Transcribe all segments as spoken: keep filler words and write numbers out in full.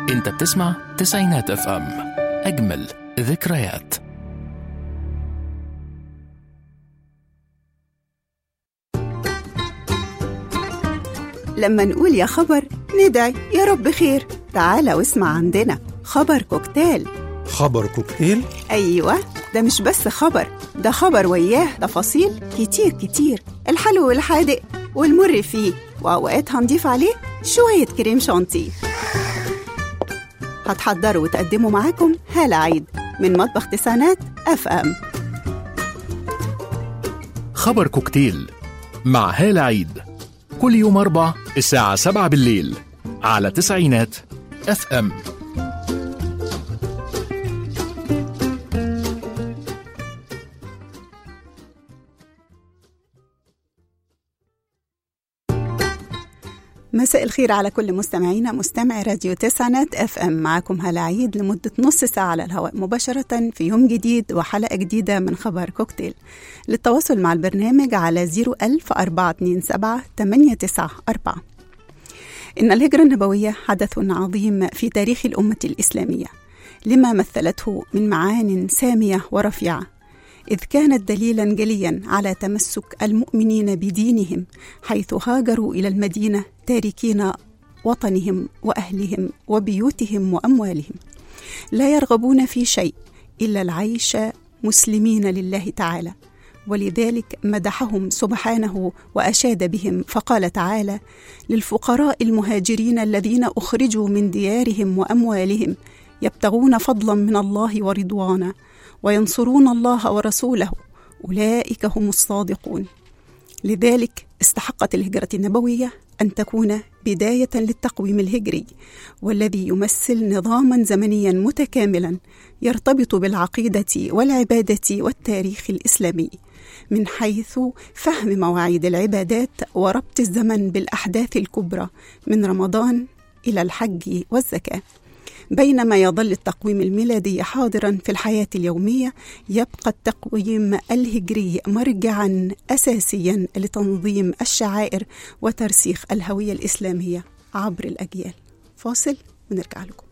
انت بتسمع تسعينات اف ام، اجمل ذكريات. لما نقول يا خبر ندعي يا رب خير. تعال واسمع عندنا خبر كوكتيل. خبر كوكتيل؟ أيوة، ده مش بس خبر، ده خبر وياه تفاصيل كتير كتير، الحلو والحادق والمر فيه، وأوقات هنضيف عليه شوية كريم شانتيه. هتحضروا وتقدموا معاكم هالة عيد من مطبخ تسعينات اف ام. خبر كوكتيل مع هالة عيد كل يوم أربع الساعة سبعة بالليل على تسعينات اف ام. مساء الخير على كل مستمعينا مستمعي راديو تسعينات اف ام. معكم هالة عيد لمدة نص ساعة على الهواء مباشرة في يوم جديد وحلقة جديدة من خبر كوكتيل. للتواصل مع البرنامج على صفر ألف أربعة اثنين سبعة ثمانية تسعة أربعة. إن الهجرة النبوية حدث عظيم في تاريخ الأمة الإسلامية لما مثلته من معان سامية ورفيعة، إذ كانت دليلاً جلياً على تمسك المؤمنين بدينهم حيث هاجروا إلى المدينة تاركين وطنهم وأهلهم وبيوتهم وأموالهم، لا يرغبون في شيء إلا العيش مسلمين لله تعالى. ولذلك مدحهم سبحانه وأشاد بهم فقال تعالى: للفقراء المهاجرين الذين أخرجوا من ديارهم وأموالهم يبتغون فضلاً من الله ورضوانا وينصرون الله ورسوله أولئك هم الصادقون. لذلك استحقت الهجرة النبوية أن تكون بداية للتقويم الهجري، والذي يمثل نظاماً زمنياً متكاملاً يرتبط بالعقيدة والعبادة والتاريخ الإسلامي، من حيث فهم مواعيد العبادات وربط الزمن بالأحداث الكبرى من رمضان إلى الحج والزكاة. بينما يظل التقويم الميلادي حاضراً في الحياة اليومية، يبقى التقويم الهجري مرجعاً أساسياً لتنظيم الشعائر وترسيخ الهوية الإسلامية عبر الأجيال. فاصل ونرجع لكم.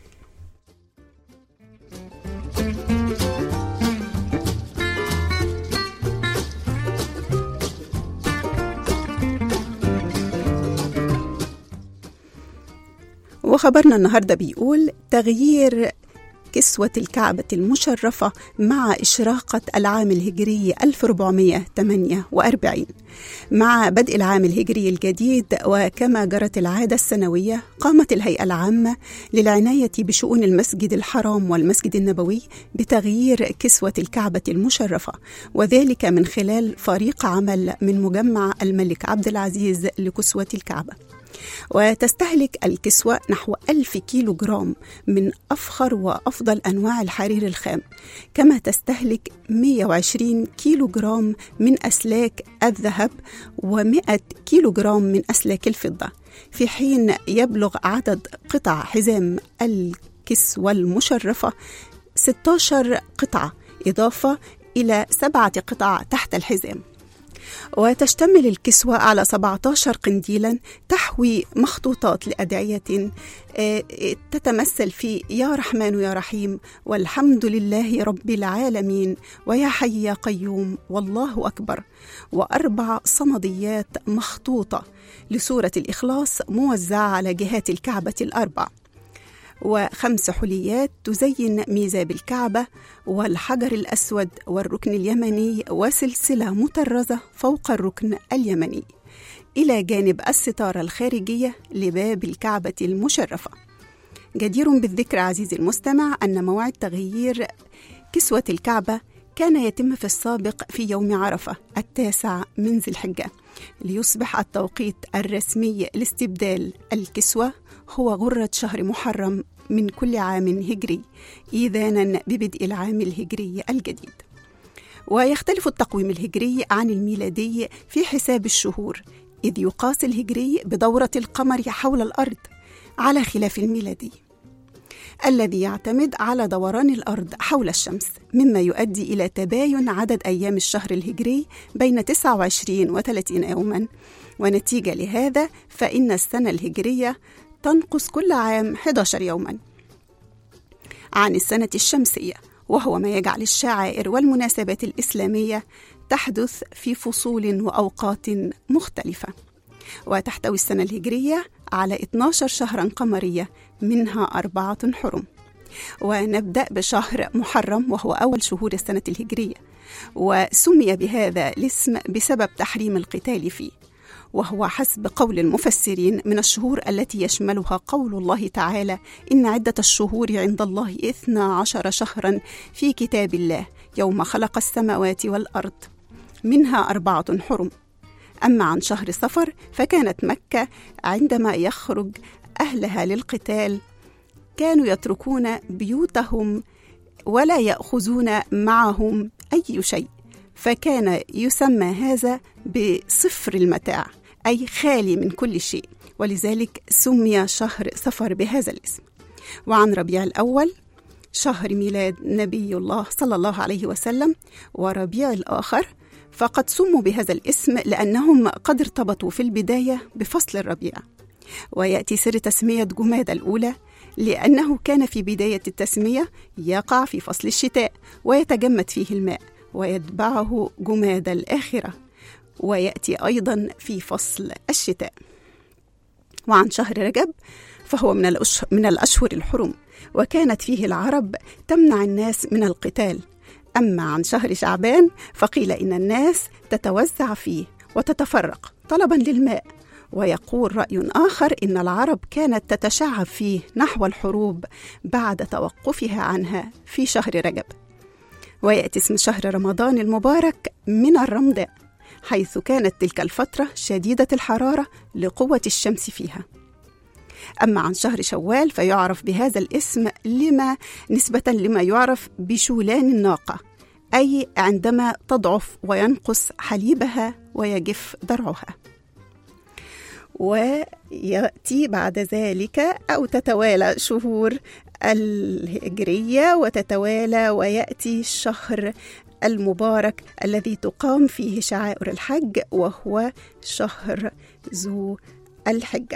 وخبرنا النهاردة بيقول: تغيير كسوة الكعبة المشرفة مع إشراقة العام الهجري ألف وأربعمائة وثمانية وأربعين. مع بدء العام الهجري الجديد وكما جرت العادة السنوية، قامت الهيئة العامة للعناية بشؤون المسجد الحرام والمسجد النبوي بتغيير كسوة الكعبة المشرفة، وذلك من خلال فريق عمل من مجمع الملك عبد العزيز لكسوة الكعبة. وتستهلك الكسوة نحو ألف كيلو جرام من أفخر وأفضل أنواع الحرير الخام، كما تستهلك مئة وعشرين كيلو جرام من أسلاك الذهب ومئة كيلو جرام من أسلاك الفضة، في حين يبلغ عدد قطع حزام الكسوة المشرفة ستة عشر قطعة، إضافة إلى سبعة قطع تحت الحزام. وتشتمل الكسوة على سبعة عشر قنديلا تحوي مخطوطات لأدعية تتمثل في يا رحمن يا رحيم والحمد لله رب العالمين ويا حي يا قيوم والله أكبر، وأربع صمديات مخطوطة لسورة الإخلاص موزعة على جهات الكعبة الأربع، وخمس حليات تزين ميزاب الكعبة والحجر الأسود والركن اليمني وسلسلة مطرزة فوق الركن اليمني، إلى جانب الستارة الخارجية لباب الكعبة المشرفة. جدير بالذكر عزيزي المستمع أن موعد تغيير كسوة الكعبة كان يتم في السابق في يوم عرفة التاسع من ذي الحجة، ليصبح التوقيت الرسمي لاستبدال الكسوة هو غرة شهر محرم من كل عام هجري، إذانا ببدء العام الهجري الجديد. ويختلف التقويم الهجري عن الميلادي في حساب الشهور، إذ يقاس الهجري بدورة القمر حول الأرض على خلاف الميلادي الذي يعتمد على دوران الأرض حول الشمس، مما يؤدي إلى تباين عدد أيام الشهر الهجري بين تسعة وعشرين وثلاثين يوما. ونتيجة لهذا فإن السنة الهجرية تنقص كل عام أحد عشر يوما عن السنة الشمسية، وهو ما يجعل الشعائر والمناسبات الإسلامية تحدث في فصول وأوقات مختلفة. وتحتوي السنة الهجرية على اثنا عشر شهرا قمرية، منها أربعة حرم. ونبدأ بشهر محرم وهو أول شهور السنة الهجرية، وسمي بهذا الاسم بسبب تحريم القتال فيه، وهو حسب قول المفسرين من الشهور التي يشملها قول الله تعالى: إن عدة الشهور عند الله اثنا عشر شهرا في كتاب الله يوم خلق السماوات والأرض منها أربعة حرم. أما عن شهر صفر فكانت مكة عندما يخرج أهلها للقتال كانوا يتركون بيوتهم ولا يأخذون معهم أي شيء، فكان يسمى هذا بصفر المتاع، أي خالي من كل شيء، ولذلك سمي شهر صفر بهذا الاسم. وعن ربيع الأول شهر ميلاد نبي الله صلى الله عليه وسلم، وربيع الآخر فقد سموا بهذا الاسم لأنهم قد ارتبطوا في البداية بفصل الربيع. ويأتي سر تسمية جمادى الأولى لأنه كان في بداية التسمية يقع في فصل الشتاء ويتجمد فيه الماء، ويتبعه جمادى الآخرة ويأتي أيضا في فصل الشتاء. وعن شهر رجب فهو من من الأشهر الحرم، وكانت فيه العرب تمنع الناس من القتال. أما عن شهر شعبان فقيل إن الناس تتوزع فيه وتتفرق طلبا للماء. ويقول رأي آخر إن العرب كانت تتشعب فيه نحو الحروب بعد توقفها عنها في شهر رجب. ويأتي اسم شهر رمضان المبارك من الرمضاء، حيث كانت تلك الفترة شديدة الحرارة لقوة الشمس فيها. أما عن شهر شوال فيعرف بهذا الاسم لما نسبة لما يعرف بشولان الناقة، أي عندما تضعف وينقص حليبها ويجف ضرعها. ويأتي بعد ذلك أو تتوالى شهور الهجرية وتتوالى، ويأتي الشهر المبارك الذي تقام فيه شعائر الحج، وهو شهر ذو الحجة،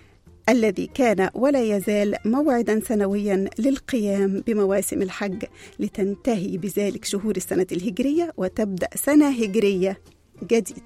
الذي كان ولا يزال موعدا سنويا للقيام بمواسم الحج، لتنتهي بذلك شهور السنة الهجرية وتبدأ سنة هجرية جديدة.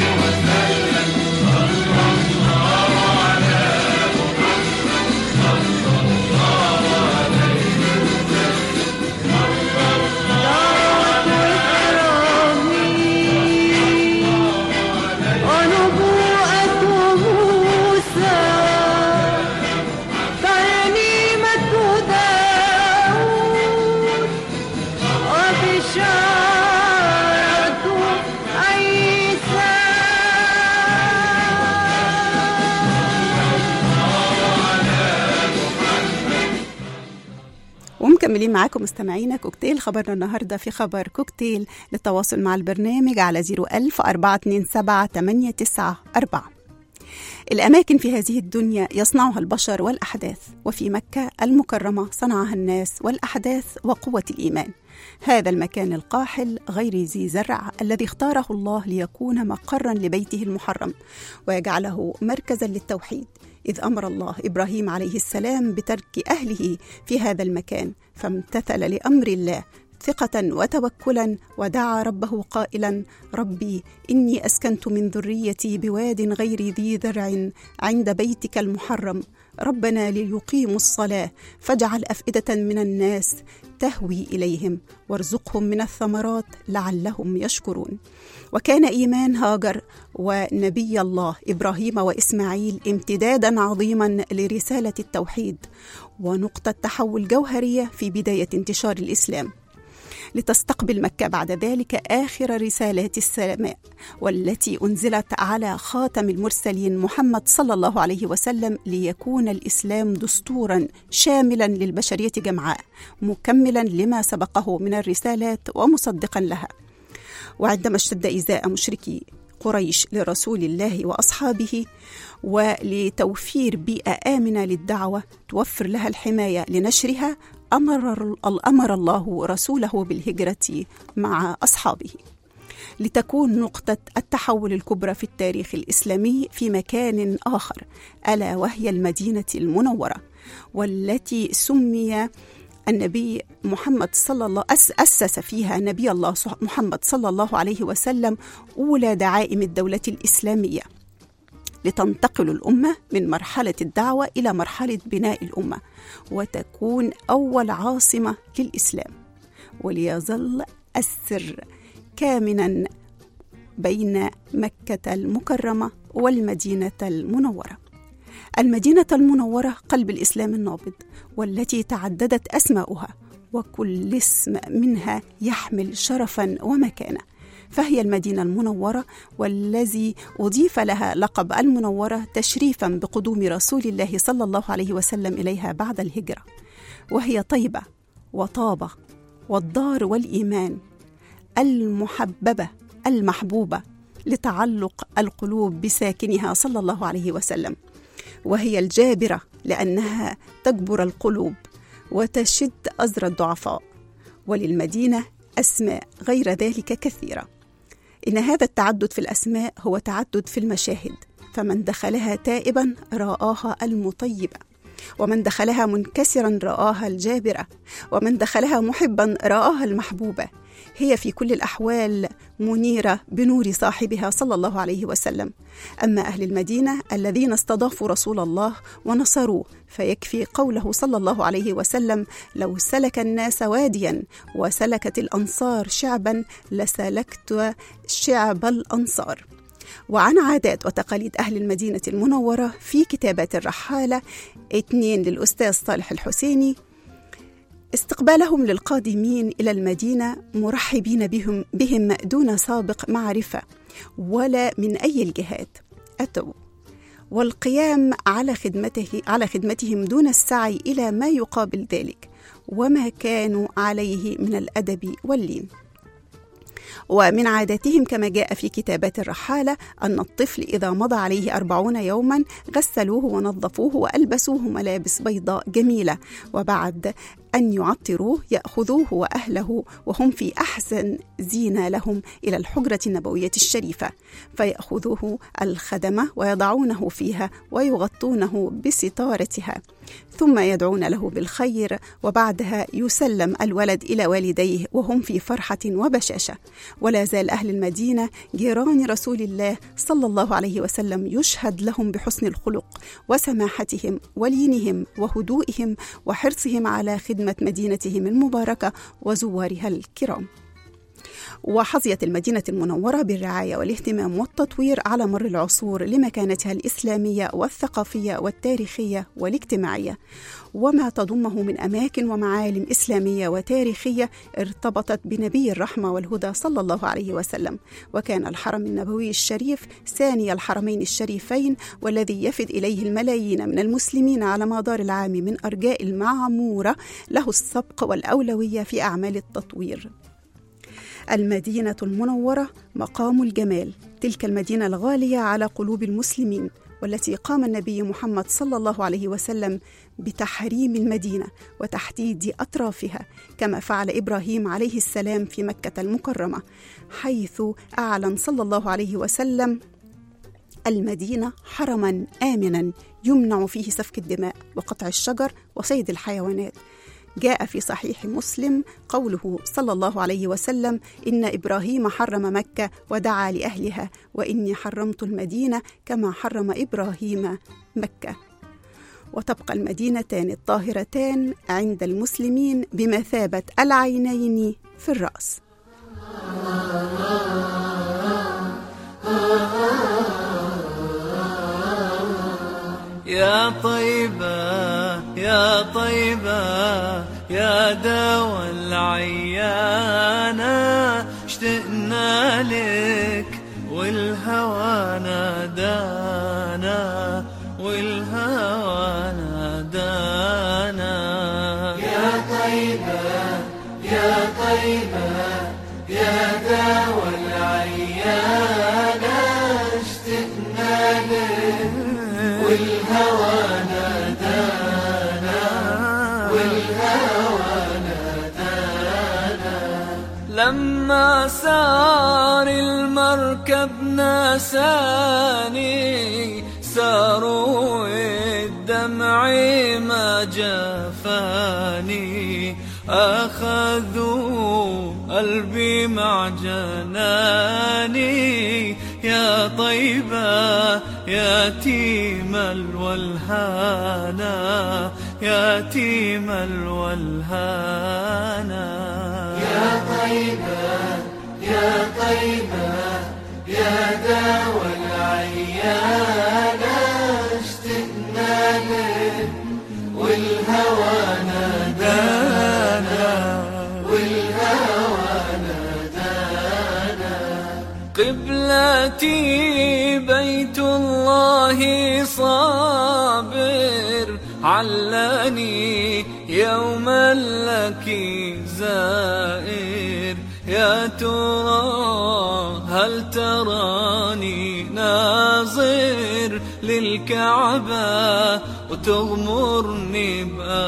الله مكملين معاكم مستمعينا كوكتيل. خبرنا النهاردة في خبر كوكتيل للتواصل مع البرنامج على صفر ألف أربعة اتنين سبعة تمانية تسعة أربعة. الأماكن في هذه الدنيا يصنعها البشر والأحداث، وفي مكة المكرمة صنعها الناس والأحداث وقوة الإيمان. هذا المكان القاحل غير ذي زرع الذي اختاره الله ليكون مقرا لبيته المحرم ويجعله مركزا للتوحيد، إذ أمر الله إبراهيم عليه السلام بترك أهله في هذا المكان، فامتثل لأمر الله ثقة وتوكلا ودعا ربه قائلا: ربي إني أسكنت من ذريتي بواد غير ذي ذرع عند بيتك المحرم ربنا ليقيموا الصلاة فاجعل أفئدة من الناس تهوي إليهم وارزقهم من الثمرات لعلهم يشكرون. وكان إيمان هاجر ونبي الله إبراهيم وإسماعيل امتدادا عظيما لرسالة التوحيد ونقطة تحول جوهرية في بداية انتشار الإسلام، لتستقبل مكة بعد ذلك آخر رسالات السماء والتي أنزلت على خاتم المرسلين محمد صلى الله عليه وسلم، ليكون الإسلام دستورا شاملا للبشرية جمعاء مكملا لما سبقه من الرسالات ومصدقا لها. وعندما اشتد إيذاء مشركي قريش لرسول الله وأصحابه ولتوفير بيئة آمنة للدعوة توفر لها الحماية لنشرها، أمر, أمر الله رسوله بالهجرة مع أصحابه لتكون نقطة التحول الكبرى في التاريخ الإسلامي في مكان آخر، ألا وهي المدينة المنورة، والتي سمي النبي محمد صلى الله أسس فيها نبي الله محمد صلى الله عليه وسلم أولى دعائم الدولة الإسلامية، لتنتقل الأمة من مرحلة الدعوة إلى مرحلة بناء الأمة وتكون أول عاصمة للإسلام، وليظل السر كامنا بين مكة المكرمة والمدينة المنورة. المدينة المنورة قلب الإسلام النابض، والتي تعددت أسماؤها وكل اسم منها يحمل شرفا ومكانة، فهي المدينة المنورة، والذي أضيف لها لقب المنورة تشريفا بقدوم رسول الله صلى الله عليه وسلم إليها بعد الهجرة، وهي طيبة وطابة والدار والإيمان المحببة المحبوبة لتعلق القلوب بساكنها صلى الله عليه وسلم، وهي الجابرة لأنها تجبر القلوب وتشد أزر الضعفاء. وللمدينة أسماء غير ذلك كثيرة. إن هذا التعدد في الأسماء هو تعدد في المشاهد، فمن دخلها تائبا رآها المطيبة، ومن دخلها منكسرا رآها الجابرة، ومن دخلها محبا رآها المحبوبة. هي في كل الأحوال منيرة بنور صاحبها صلى الله عليه وسلم. أما أهل المدينة الذين استضافوا رسول الله ونصروه فيكفي قوله صلى الله عليه وسلم: لو سلك الناس واديا وسلكت الأنصار شعبا لسلكت شعب الأنصار. وعن عادات وتقاليد أهل المدينة المنورة في كتابات الرحالة اثنين للأستاذ صالح الحسيني: استقبالهم للقادمين إلى المدينة مرحبين بهم, بهم دون سابق معرفة ولا من أي الجهات أتوا، والقيام على خدمته على خدمتهم دون السعي إلى ما يقابل ذلك وما كانوا عليه من الأدب واللين. ومن عاداتهم كما جاء في كتابات الرحالة أن الطفل إذا مضى عليه أربعون يوما غسلوه ونظفوه وألبسوه ملابس بيضاء جميلة، وبعد أن يعطروه يأخذوه وأهله وهم في أحسن زينة لهم إلى الحجرة النبوية الشريفة، فيأخذوه الخدمة ويضعونه فيها ويغطونه بستارتها، ثم يدعون له بالخير، وبعدها يسلم الولد إلى والديه وهم في فرحة وبشاشة. ولا زال أهل المدينة جيران رسول الله صلى الله عليه وسلم يشهد لهم بحسن الخلق وسماحتهم ولينهم وهدوئهم وحرصهم على خدمة مدينتهم المباركة وزوارها الكرام. وحظيت المدينة المنورة بالرعاية والاهتمام والتطوير على مر العصور لمكانتها الإسلامية والثقافية والتاريخية والاجتماعية، وما تضمه من أماكن ومعالم إسلامية وتاريخية ارتبطت بنبي الرحمة والهدى صلى الله عليه وسلم. وكان الحرم النبوي الشريف ثاني الحرمين الشريفين، والذي يفد إليه الملايين من المسلمين على مدار العام من أرجاء المعمورة له السبق والأولوية في أعمال التطوير. المدينة المنورة مقام الجمال، تلك المدينة الغالية على قلوب المسلمين، والتي قام النبي محمد صلى الله عليه وسلم بتحريم المدينة وتحديد أطرافها، كما فعل إبراهيم عليه السلام في مكة المكرمة، حيث أعلن صلى الله عليه وسلم المدينة حرما آمنا يمنع فيه سفك الدماء وقطع الشجر وصيد الحيوانات. جاء في صحيح مسلم قوله صلى الله عليه وسلم: إن إبراهيم حرم مكة ودعا لأهلها، وإني حرمت المدينة كما حرم إبراهيم مكة. وتبقى المدينتان الطاهرتان عند المسلمين بمثابة العينين في الرأس. يا طيبة يا طيبة يا دوا العيانة، اشتقنا لك والهوى نادانا والهوى نادانا. يا طيبة يا طيبة يا دوا العيانة، اشتقنا لك والهوى نادانا والهوى نادانا. لما سار المركب ناساني، ساروا الدمع ما جفاني، أخذوا قلبي مع جناني. يا طيبة يتيم الولهانا يتيم الولهانا. يا طيبة يا طيبة يا دوا العيانة، اشتقنا لك والهوى نادانا والهوى نادانا. قبلتي بيت الله صابر، علاني يوما لك زائر. يا ترى هل تراني ناظر للكعبة، وتغمرني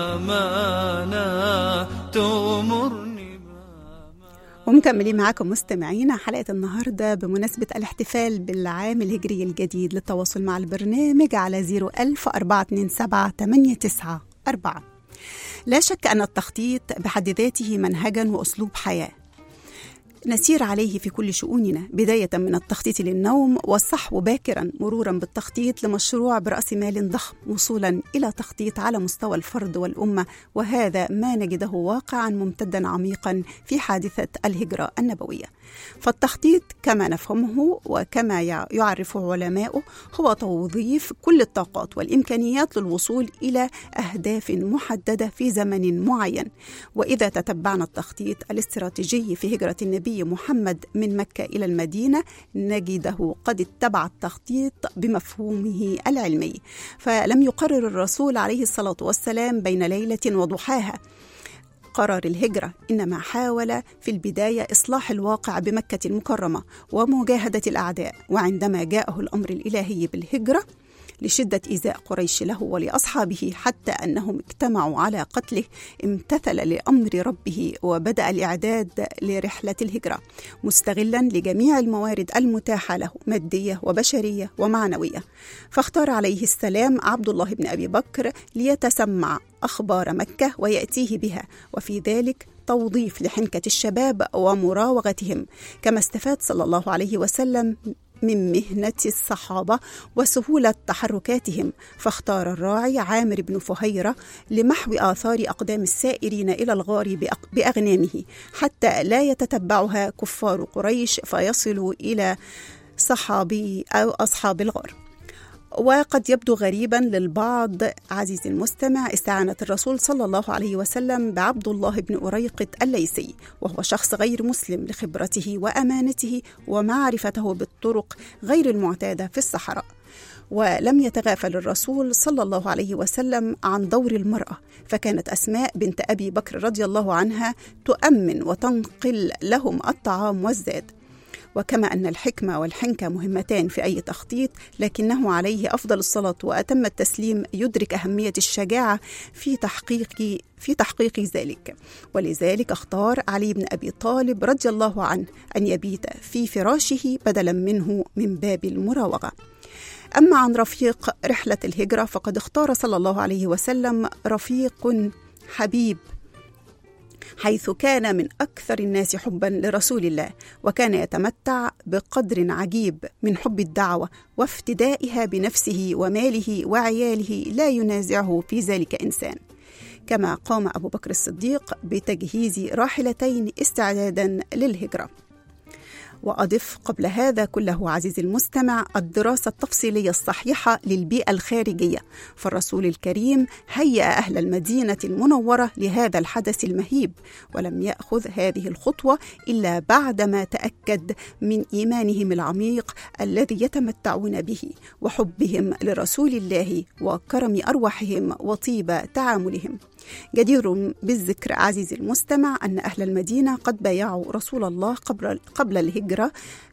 بأمانة تغمرني بأمانة. ومكملين معاكم مستمعينا حلقة النهاردة بمناسبة الاحتفال بالعام الهجري الجديد. للتواصل مع البرنامج على صفر ألف أربعة اتنين سبعة ثمانية تسعة أربعة. لا شك أن التخطيط بحد ذاته منهجا وأسلوب حياة نسير عليه في كل شؤوننا، بداية من التخطيط للنوم والصحو باكرا، مرورا بالتخطيط لمشروع برأس مال ضخم، وصولا إلى تخطيط على مستوى الفرد والأمة. وهذا ما نجده واقعا ممتدا عميقا في حادثة الهجرة النبوية. فالتخطيط كما نفهمه وكما يعرفه علماؤه هو توظيف كل الطاقات والإمكانيات للوصول إلى أهداف محددة في زمن معين. وإذا تتبعنا التخطيط الاستراتيجي في هجرة النبي محمد من مكة إلى المدينة، نجده قد اتبع التخطيط بمفهومه العلمي، فلم يقرر الرسول عليه الصلاة والسلام بين ليلة وضحاها قرار الهجرة، إنما حاول في البداية إصلاح الواقع بمكة المكرمة ومجاهدة الأعداء. وعندما جاءه الأمر الإلهي بالهجرة لشدة إيذاء قريش له ولأصحابه حتى أنهم اجتمعوا على قتله، امتثل لأمر ربه وبدأ الإعداد لرحلة الهجرة، مستغلا لجميع الموارد المتاحة له مادية وبشرية ومعنوية. فاختار عليه السلام عبد الله بن أبي بكر ليتسمع أخبار مكة ويأتيه بها، وفي ذلك توظيف لحنكة الشباب ومراوغتهم. كما استفاد صلى الله عليه وسلم من مهنة الصحابة وسهولة تحركاتهم، فاختار الراعي عامر بن فهيرة لمحو آثار أقدام السائرين إلى الغار بأغنامه حتى لا يتتبعها كفار قريش فيصلوا إلى صحابي أو أصحاب الغار. وقد يبدو غريبا للبعض عزيزي المستمع استعانة الرسول صلى الله عليه وسلم بعبد الله بن أريقط الليثي، وهو شخص غير مسلم، لخبرته وأمانته ومعرفته بالطرق غير المعتادة في الصحراء. ولم يتغافل الرسول صلى الله عليه وسلم عن دور المرأة، فكانت أسماء بنت أبي بكر رضي الله عنها تؤمن وتنقل لهم الطعام والزاد. وكما أن الحكمة والحنكة مهمتان في أي تخطيط، لكنه عليه أفضل الصلاة وأتم التسليم يدرك أهمية الشجاعة في تحقيق في تحقيق ذلك. ولذلك اختار علي بن أبي طالب رضي الله عنه أن يبيت في فراشه بدلا منه من باب المراوغة. أما عن رفيق رحلة الهجرة فقد اختار صلى الله عليه وسلم رفيق حبيب، حيث كان من أكثر الناس حبا لرسول الله، وكان يتمتع بقدر عجيب من حب الدعوة وافتدائها بنفسه وماله وعياله لا ينازعه في ذلك إنسان. كما قام أبو بكر الصديق بتجهيز راحلتين استعدادا للهجرة. وأضف قبل هذا كله عزيزي المستمع الدراسة التفصيلية الصحيحة للبيئة الخارجية، فالرسول الكريم هيأ أهل المدينة المنورة لهذا الحدث المهيب، ولم يأخذ هذه الخطوة إلا بعدما تأكد من إيمانهم العميق الذي يتمتعون به وحبهم لرسول الله وكرم أرواحهم وطيب تعاملهم. جدير بالذكر عزيزي المستمع أن أهل المدينة قد بايعوا رسول الله قبل, قبل الهجرة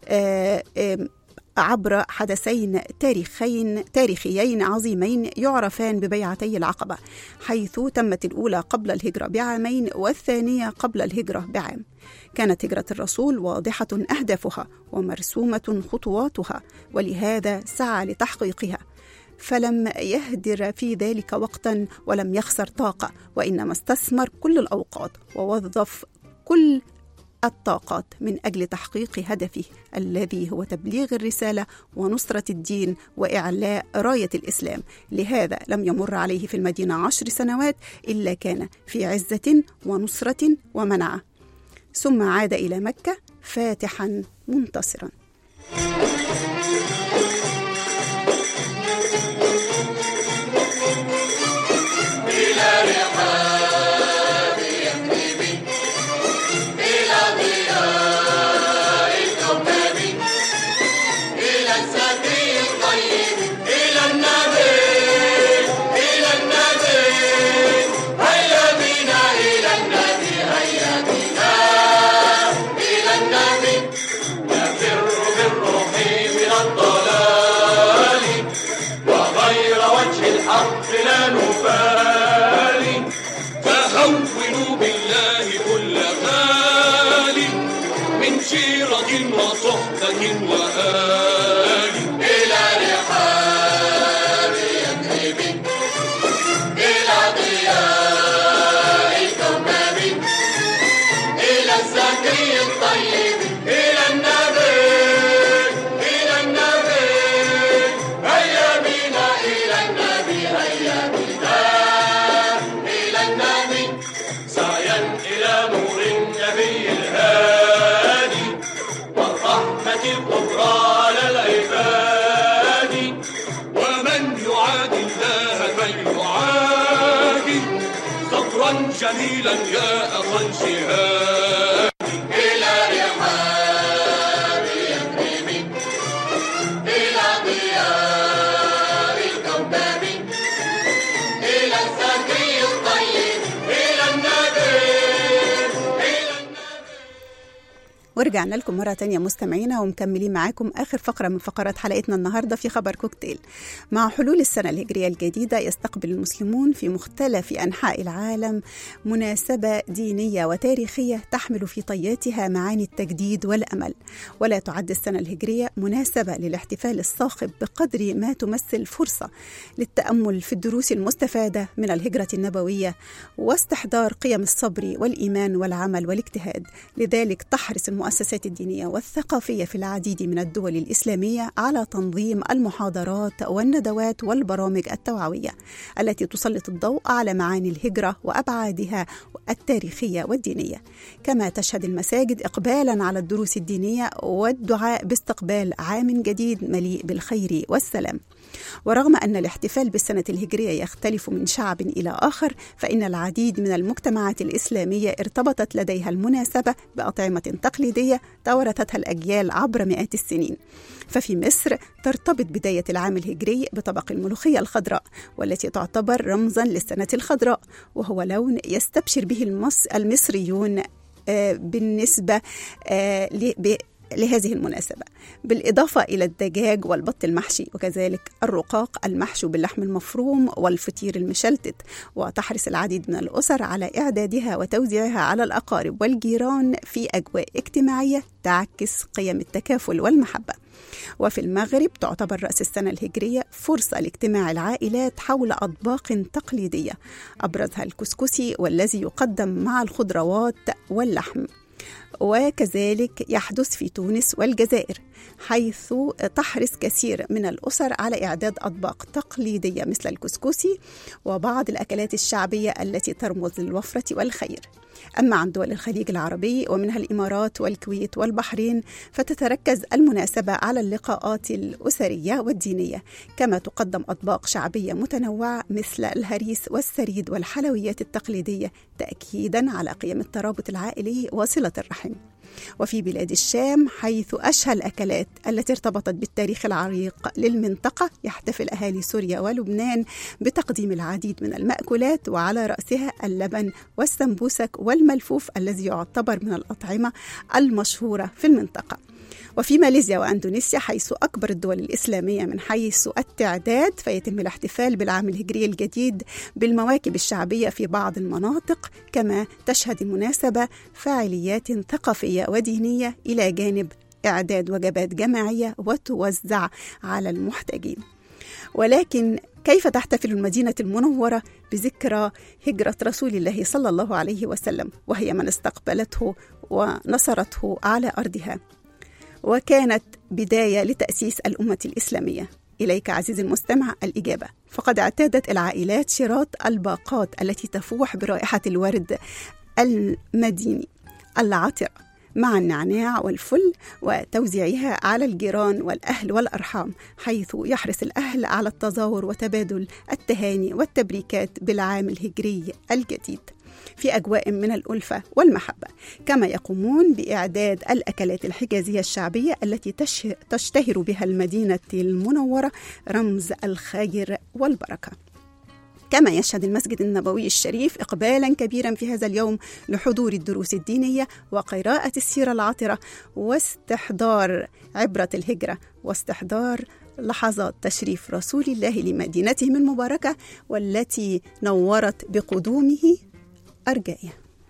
عبر حدثين تاريخين تاريخيين عظيمين يعرفان ببيعتي العقبة، حيث تمت الأولى قبل الهجرة بعامين والثانية قبل الهجرة بعام. كانت هجرة الرسول واضحة أهدافها ومرسومة خطواتها، ولهذا سعى لتحقيقها، فلم يهدر في ذلك وقتا ولم يخسر طاقة، وإنما استثمر كل الأوقات ووظف كل الطاقات من أجل تحقيق هدفه الذي هو تبليغ الرسالة ونصرة الدين وإعلاء راية الإسلام. لهذا لم يمر عليه في المدينة عشر سنوات إلا كان في عزة ونصرة ومنعة، ثم عاد إلى مكة فاتحا منتصرا. وصحبة وآل إلى رحاب يثرب إلى ضياء الكوكب إلى الزكي الطيب إلى النبي إلى النبي هيا بنا إلى النبي هيا بنا إلى النبي سعيا إلى نور النبي الهادي الكبرى على العباد ومن يعادي الله فليعادي صبرا جميلا يا أخا الشهاد إلى رحاب يثرب إلى ضياء الكوكب إلى الزكي الطيب إلى النبي. ورجعنا لكم مرة تانية مستمعينا ومكملين معاكم آخر فقرة من فقرات حلقتنا النهاردة في خبر كوكتيل. مع حلول السنة الهجرية الجديدة يستقبل المسلمون في مختلف أنحاء العالم مناسبة دينية وتاريخية تحمل في طياتها معاني التجديد والأمل، ولا تعد السنة الهجرية مناسبة للاحتفال الصاخب بقدر ما تمثل فرصة للتأمل في الدروس المستفادة من الهجرة النبوية واستحضار قيم الصبر والإيمان والعمل والاجتهاد. لذلك تحرص المؤسسة المؤسسات الدينية والثقافية في العديد من الدول الإسلامية على تنظيم المحاضرات والندوات والبرامج التوعوية التي تسلط الضوء على معاني الهجرة وأبعادها التاريخية والدينية. كما تشهد المساجد إقبالاً على الدروس الدينية والدعاء باستقبال عام جديد مليء بالخير والسلام. ورغم أن الاحتفال بالسنة الهجرية يختلف من شعب إلى آخر، فإن العديد من المجتمعات الإسلامية ارتبطت لديها المناسبة بأطعمة تقليدية توارثتها الأجيال عبر مئات السنين. ففي مصر ترتبط بداية العام الهجري بطبق الملوخية الخضراء، والتي تعتبر رمزاً للسنة الخضراء، وهو لون يستبشر به المصريون بالنسبة لهذه المناسبة، بالإضافة إلى الدجاج والبط المحشي، وكذلك الرقاق المحشو باللحم المفروم والفطير المشلتت. وتحرص العديد من الأسر على إعدادها وتوزيعها على الأقارب والجيران في أجواء اجتماعية تعكس قيم التكافل والمحبة. وفي المغرب تعتبر رأس السنة الهجرية فرصة لاجتماع العائلات حول أطباق تقليدية أبرزها الكسكسي، والذي يقدم مع الخضروات واللحم. وكذلك يحدث في تونس والجزائر، حيث تحرص كثير من الأسر على إعداد أطباق تقليدية مثل الكسكسي وبعض الأكلات الشعبية التي ترمز للوفرة والخير. أما عن دول الخليج العربي ومنها الإمارات والكويت والبحرين، فتتركز المناسبة على اللقاءات الأسرية والدينية، كما تقدم أطباق شعبية متنوعة مثل الهريس والسريد والحلويات التقليدية، تأكيداً على قيم الترابط العائلي وصلة الرحم. وفي بلاد الشام، حيث أشهى الأكلات التي ارتبطت بالتاريخ العريق للمنطقة، يحتفل أهالي سوريا ولبنان بتقديم العديد من المأكولات، وعلى رأسها اللبن والسمبوسك والملفوف الذي يعتبر من الأطعمة المشهورة في المنطقة. وفي ماليزيا وأندونيسيا، حيث أكبر الدول الإسلامية من حيث التعداد، فيتم الاحتفال بالعام الهجري الجديد بالمواكب الشعبية في بعض المناطق. كما تشهد المناسبة فعاليات ثقافية ودينية إلى جانب إعداد وجبات جماعية وتوزع على المحتاجين. ولكن كيف تحتفل المدينة المنورة بذكرى هجرة رسول الله صلى الله عليه وسلم، وهي من استقبلته ونصرته على أرضها، وكانت بداية لتأسيس الأمة الإسلامية؟ إليك عزيزي المستمع الإجابة. فقد اعتادت العائلات شراء الباقات التي تفوح برائحة الورد المديني العطر مع النعناع والفل، وتوزيعها على الجيران والأهل والأرحام، حيث يحرص الأهل على التزاور وتبادل التهاني والتبريكات بالعام الهجري الجديد في أجواء من الألفة والمحبة. كما يقومون بإعداد الأكلات الحجازية الشعبية التي تشتهر بها المدينة المنورة، رمز الخير والبركة. كما يشهد المسجد النبوي الشريف إقبالا كبيرا في هذا اليوم لحضور الدروس الدينية وقراءة السيرة العطرة واستحضار عبرة الهجرة واستحضار لحظات تشريف رسول الله لمدينتهم المباركة، والتي نورت بقدومه أرجائها.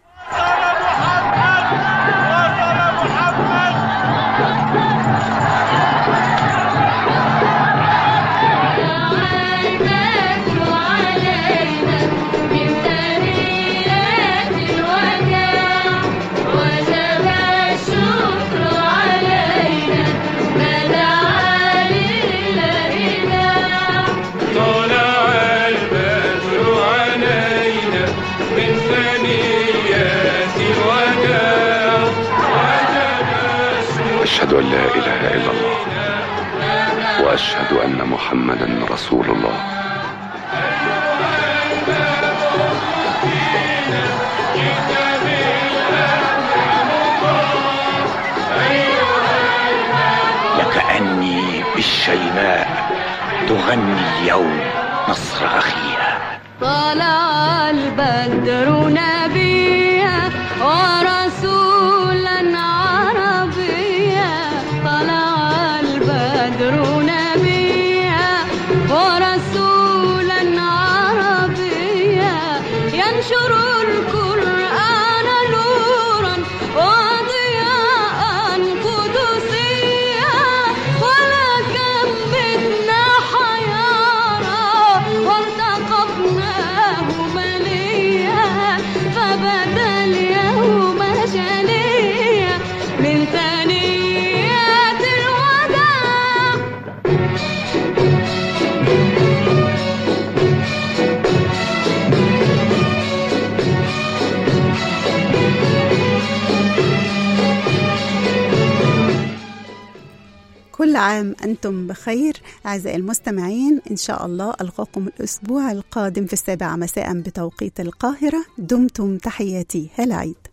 أشهد أن لا إله إلا الله وأشهد أن محمدا رسول الله. لكأني بالشيماء تغني اليوم نصر أخيها. طلع البدر نبيا ورسولا عربيا، طلع البدر نبيا ورسولا عربيا، ينشر القرآن نورا وضياء قدسيا، ولكم بدنا حيارى والتقفناه مليا، فبدا اليوم عام أنتم بخير أعزائي المستمعين. إن شاء الله ألقاكم الأسبوع القادم في السابعة مساء بتوقيت القاهرة. دمتم، تحياتي هالة عيد.